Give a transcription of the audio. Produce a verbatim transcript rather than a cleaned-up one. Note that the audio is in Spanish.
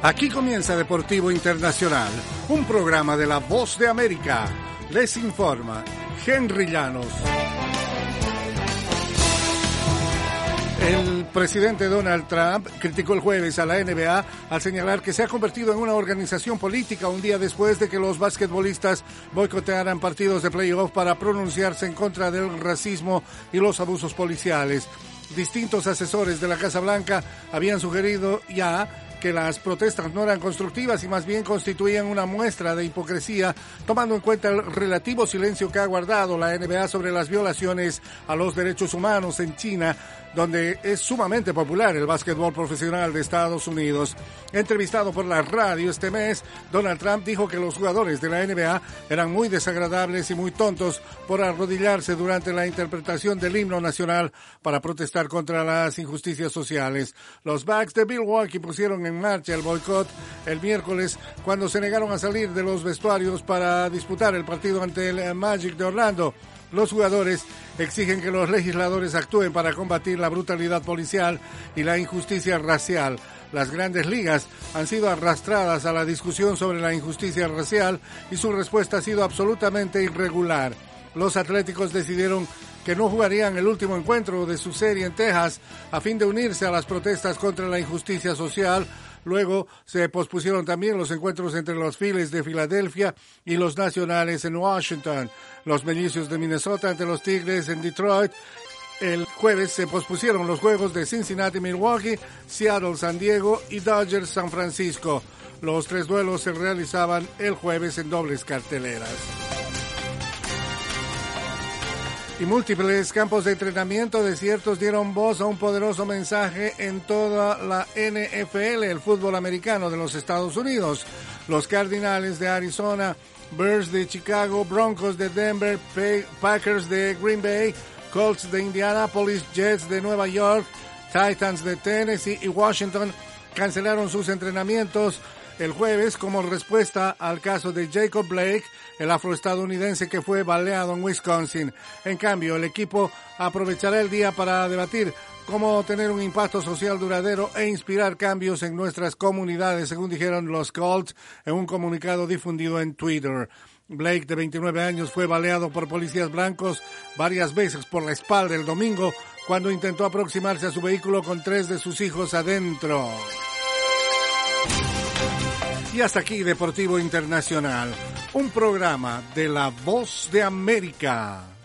Aquí comienza Deportivo Internacional, un programa de La Voz de América. Les informa Henry Llanos. El presidente Donald Trump criticó el jueves a la N B A al señalar que se ha convertido en una organización política un día después de que los basquetbolistas boicotearan partidos de playoff para pronunciarse en contra del racismo y los abusos policiales. Distintos asesores de la Casa Blanca habían sugerido ya que las protestas no eran constructivas y más bien constituían una muestra de hipocresía, tomando en cuenta el relativo silencio que ha guardado la N B A sobre las violaciones a los derechos humanos en China, donde es sumamente popular el básquetbol profesional de Estados Unidos. Entrevistado por la radio este mes, Donald Trump dijo que los jugadores de la N B A eran muy desagradables y muy tontos por arrodillarse durante la interpretación del himno nacional para protestar contra las injusticias sociales. Los Bucks de Milwaukee pusieron en marcha el boicot el miércoles cuando se negaron a salir de los vestuarios para disputar el partido ante el Magic de Orlando. Los jugadores exigen que los legisladores actúen para combatir la brutalidad policial y la injusticia racial. Las grandes ligas han sido arrastradas a la discusión sobre la injusticia racial y su respuesta ha sido absolutamente irregular. Los Atléticos decidieron que no jugarían el último encuentro de su serie en Texas a fin de unirse a las protestas contra la injusticia social. Luego se pospusieron también los encuentros entre los Phillies de Filadelfia y los Nacionales en Washington. Los Mellizos de Minnesota ante los Tigres en Detroit. El jueves se pospusieron los juegos de Cincinnati-Milwaukee, Seattle-San Diego y Dodgers-San Francisco. Los tres duelos se realizaban el jueves en dobles carteleras. Y múltiples campos de entrenamiento desiertos dieron voz a un poderoso mensaje en toda la N F L, el fútbol americano de los Estados Unidos. Los Cardinales de Arizona, Bears de Chicago, Broncos de Denver, Packers de Green Bay, Colts de Indianapolis, Jets de Nueva York, Titans de Tennessee y Washington cancelaron sus entrenamientos el jueves como respuesta al caso de Jacob Blake, el afroestadounidense que fue baleado en Wisconsin. En cambio, el equipo aprovechará el día para debatir cómo tener un impacto social duradero e inspirar cambios en nuestras comunidades, según dijeron los Colts en un comunicado difundido en Twitter. Blake, de veintinueve años, fue baleado por policías blancos varias veces por la espalda el domingo cuando intentó aproximarse a su vehículo con tres de sus hijos adentro. Y hasta aquí Deportivo Internacional, un programa de La Voz de América.